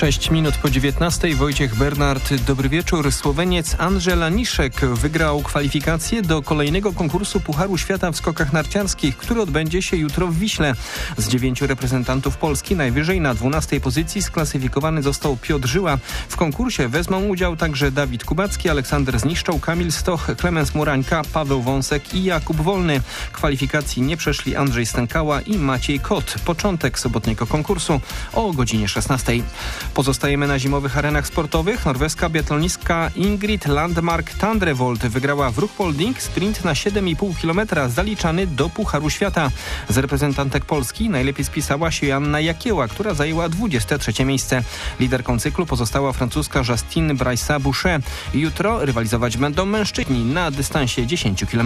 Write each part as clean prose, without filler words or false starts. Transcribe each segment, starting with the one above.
6 minut po 19:00. Wojciech Bernard, dobry wieczór. Słoweniec Andrzej Laniszek wygrał kwalifikacje do kolejnego konkursu Pucharu Świata w skokach narciarskich, który odbędzie się jutro w Wiśle. Z 9 reprezentantów Polski najwyżej na 12 pozycji sklasyfikowany został Piotr Żyła. W konkursie wezmą udział także Dawid Kubacki, Aleksander Zniszczał, Kamil Stoch, Klemens Murańka, Paweł Wąsek i Jakub Wolny. Kwalifikacji nie przeszli Andrzej Stękała i Maciej Kot. Początek sobotniego konkursu o godzinie 16:00. Pozostajemy na zimowych arenach sportowych. Norweska biatlonistka Ingrid Landmark Tandrevold wygrała w Ruhpolding sprint na 7,5 km zaliczany do Pucharu Świata. Z reprezentantek Polski najlepiej spisała się Joanna Jakieła, która zajęła 23 miejsce. Liderką cyklu pozostała francuska Justine Braissa-Boucher. Jutro rywalizować będą mężczyźni na dystansie 10 km.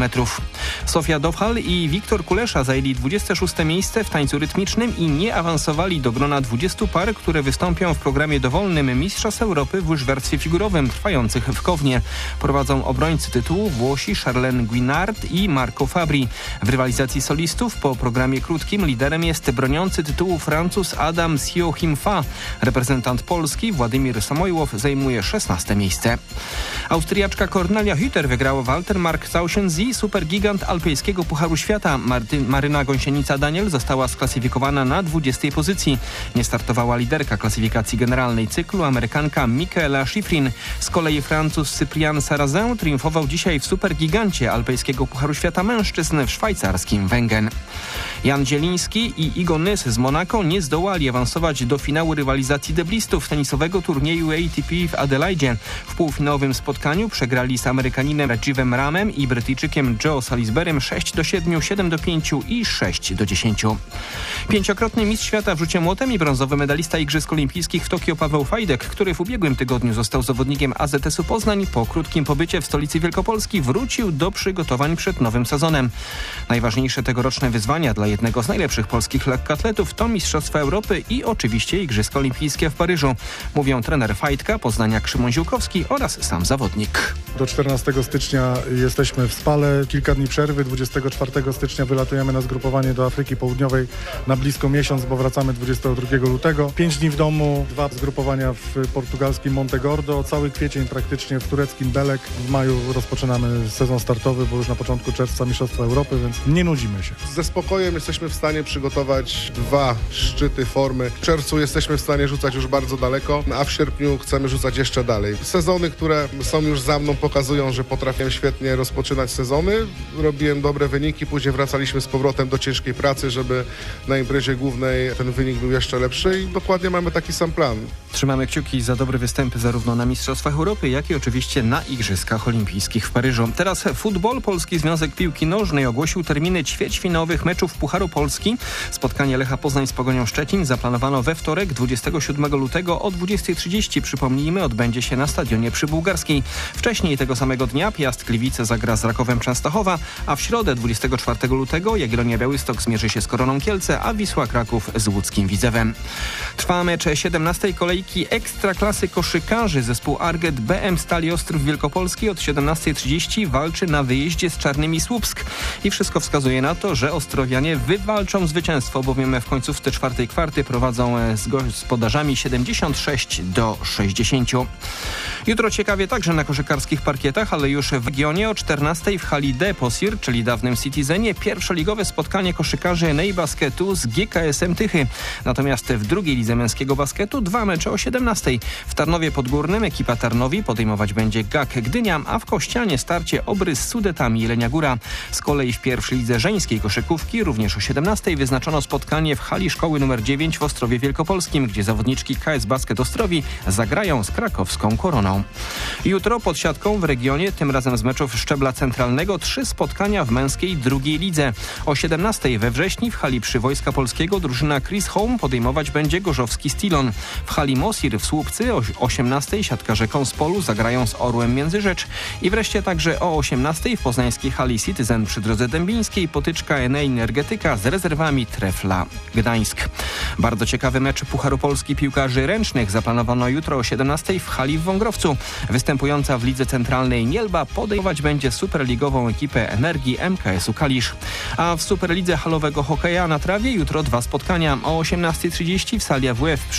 Sofia Dowhal i Wiktor Kulesza zajęli 26 miejsce w tańcu rytmicznym i nie awansowali do grona 20 par, które wystąpią w programie dowolnym Mistrzostw Europy w łyżwiarstwie figurowym trwających w Kownie. Prowadzą obrońcy tytułu Włosi Charlene Guinard i Marco Fabri. W rywalizacji solistów po programie krótkim liderem jest broniący tytułu Francuz Adam Siochim-Fa. Reprezentant Polski Władimir Samojłow zajmuje 16 miejsce. Austriaczka Cornelia Hütter wygrała Walter-Mark Zauchensee, supergigant alpejskiego Pucharu Świata. Maryna Gąsienica-Daniel została sklasyfikowana na 20 pozycji. Nie startowała liderka klasyfikacji generalnej cyklu, Amerykanka Michaela Schifrin. Z kolei Francuz Cyprien Sarrazin triumfował dzisiaj w supergigancie alpejskiego Pucharu Świata mężczyzn w szwajcarskim Wengen. Jan Zieliński i Igo Nys z Monako nie zdołali awansować do finału rywalizacji deblistów tenisowego turnieju ATP w Adelaidzie. W półfinałowym spotkaniu przegrali z Amerykaninem Rajivem Ramem i Brytyjczykiem Joe Salisburym 6-7, 7-5 i 6-10. Pięciokrotny mistrz świata w rzucie młotem i brązowy medalista Igrzysk Olimpijskich w Tokio Paweł Fajdek, który w ubiegłym tygodniu został zawodnikiem AZS-u Poznań, po krótkim pobycie w stolicy Wielkopolski wrócił do przygotowań przed nowym sezonem. Najważniejsze tegoroczne wyzwania dla jednego z najlepszych polskich lekkoatletów to Mistrzostwa Europy i oczywiście Igrzyska Olimpijskie w Paryżu. Mówią trener Fajdka, poznaniak Szymon Ziółkowski oraz sam zawodnik. Do 14 stycznia jesteśmy w Spale, kilka dni przerwy, 24 stycznia wylatujemy na zgrupowanie do Afryki Południowej na blisko miesiąc, bo wracamy 22 lutego. 5 dni w domu, 2 zgrupowania w portugalskim Montegordo, cały kwiecień praktycznie w tureckim Belek. W maju rozpoczynamy sezon startowy, bo już na początku czerwca Mistrzostwa Europy, więc nie nudzimy się. Ze spokojem jesteśmy w stanie przygotować 2 szczyty formy. W czerwcu jesteśmy w stanie rzucać już bardzo daleko, a w sierpniu chcemy rzucać jeszcze dalej. Sezony, które są już za mną, pokazują, że potrafię świetnie rozpoczynać sezony. Robiłem dobre wyniki, później wracaliśmy z powrotem do ciężkiej pracy, żeby na imprezie głównej ten wynik był jeszcze lepszy i dokładnie mamy taki sam plan. Trzymamy kciuki za dobre występy zarówno na Mistrzostwach Europy, jak i oczywiście na Igrzyskach Olimpijskich w Paryżu. Teraz futbol. Polski Związek Piłki Nożnej ogłosił terminy ćwierćfinałowych meczów Pucharu Polski. Spotkanie Lecha Poznań z Pogonią Szczecin zaplanowano we wtorek 27 lutego o 20:30. Przypomnijmy, odbędzie się na stadionie przy Bułgarskiej. Wcześniej tego samego dnia Piast Gliwice zagra z Rakowem Częstochowa, a w środę 24 lutego Jagiellonia Białystok zmierzy się z Koroną Kielce, a Wisła Kraków z łódzkim Widzewem. Trwa mecz 17. kolejki Ekstraklasy koszykarzy. Zespół Arget BM Stali Ostrów Wielkopolski od 17:30 walczy na wyjeździe z Czarnymi Słupsk. I wszystko wskazuje na to, że ostrowianie wywalczą zwycięstwo, bowiem w końcówce 4. kwarty prowadzą z gospodarzami 76-60. Jutro ciekawie także na koszykarskich parkietach, ale już w regionie o 14:00 w hali Deposir, czyli dawnym Citizenie, pierwszoligowe spotkanie koszykarzy NEI Basketu z GKS-em Tychy. Natomiast w drugiej lidze męskiego basketu 2 mecze o 17:00. W Tarnowie Podgórnym ekipa Tarnowi podejmować będzie GAK Gdynia, a w Kościanie starcie Obrys z Sudetami Jelenia Góra. Z kolei w pierwszej lidze żeńskiej koszykówki również o 17:00 wyznaczono spotkanie w hali szkoły nr 9 w Ostrowie Wielkopolskim, gdzie zawodniczki KS Basket Ostrowi zagrają z krakowską Koroną. Jutro pod siatką w regionie, tym razem z meczów szczebla centralnego, 3 spotkania w męskiej drugiej lidze. O 17:00 we wrześniu w hali Przywojska Polskiego drużyna Chris Home podejmować będzie Gorzowski Stilon. W hali Mosir w Słupcy o 18:00 siatkarze Konspolu zagrają z Orłem Międzyrzecz. I wreszcie także o 18:00 w poznańskiej hali Citizen przy drodze dębińskiej potyczka Enei Energetyka z rezerwami Trefla Gdańsk. Bardzo ciekawy mecz Pucharu Polski piłkarzy ręcznych zaplanowano jutro o 17:00 w hali w Wągrowcu. Występująca w lidze centralnej Nielba podejmować będzie superligową ekipę Energii MKS-u Kalisz. A w superlidze halowego hokeja na trawie jutro 2 spotkania. O 18:30 w sali AWF przy Królowej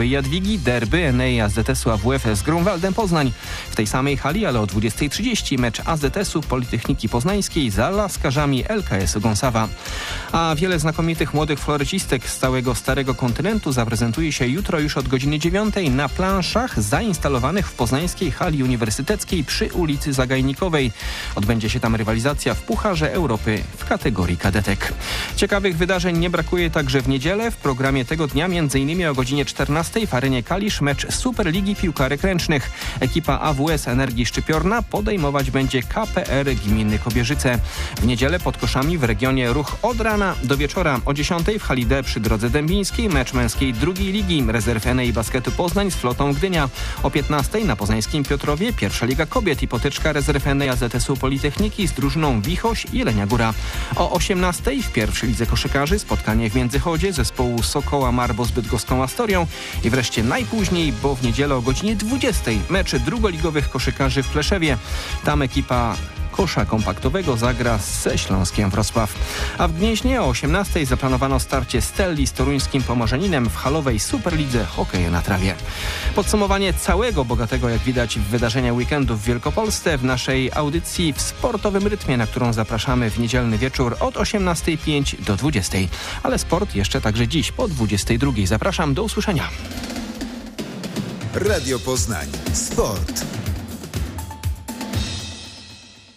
Nowej Jadwigi derby Enei AZS-u AWF z Grunwaldem Poznań. W tej samej hali, ale o 20:30 mecz AZS-u Politechniki Poznańskiej za laskarzami LKS-u Gąsawa. A wiele znakomitych młodych florycistek z całego Starego Kontynentu zaprezentuje się jutro już od godziny 9 na planszach zainstalowanych w poznańskiej hali uniwersyteckiej przy ulicy Zagajnikowej. Odbędzie się tam rywalizacja w Pucharze Europy w kategorii kadetek. Ciekawych wydarzeń nie brakuje także w niedzielę. W programie tego dnia m.in. o godzinie 14 w arenie Kalisz mecz Superligi Piłkarek Ręcznych. Ekipa AWS Energii Szczypiorna podejmować będzie KPR Gminy Kobierzyce. W niedzielę pod koszami w regionie ruch od rana do wieczora. O 10 w hali D przy Drodze Dębińskiej mecz męskiej drugiej ligi rezerw Enei Basketu Poznań z Flotą Gdynia. O 15 na poznańskim Piotrowie pierwsza Liga Kobiet i potyczka rezerw Enei AZS-u Politechniki z drużyną Wichoś i Jelenia Góra. O 18 w pierwszej lidze koszykarzy spotkanie w Międzychodzie zespołu Sokoła Marbo z bydgoską Astorią i wreszcie najpóźniej, bo w niedzielę o godzinie 20 mecz drugoligowych koszykarzy w Pleszewie. Tam ekipa kosza kompaktowego zagra ze Śląskiem Wrocław. A w Gnieźnie o 18 zaplanowano starcie Stelli z toruńskim Pomorzaninem w halowej Superlidze hokeja na trawie. Podsumowanie całego bogatego, jak widać, wydarzenia weekendu w Wielkopolsce w naszej audycji w sportowym rytmie, na którą zapraszamy w niedzielny wieczór od 18:05 do 20. Ale sport jeszcze także dziś po 22. Zapraszam, do usłyszenia. Radio Poznań. Sport.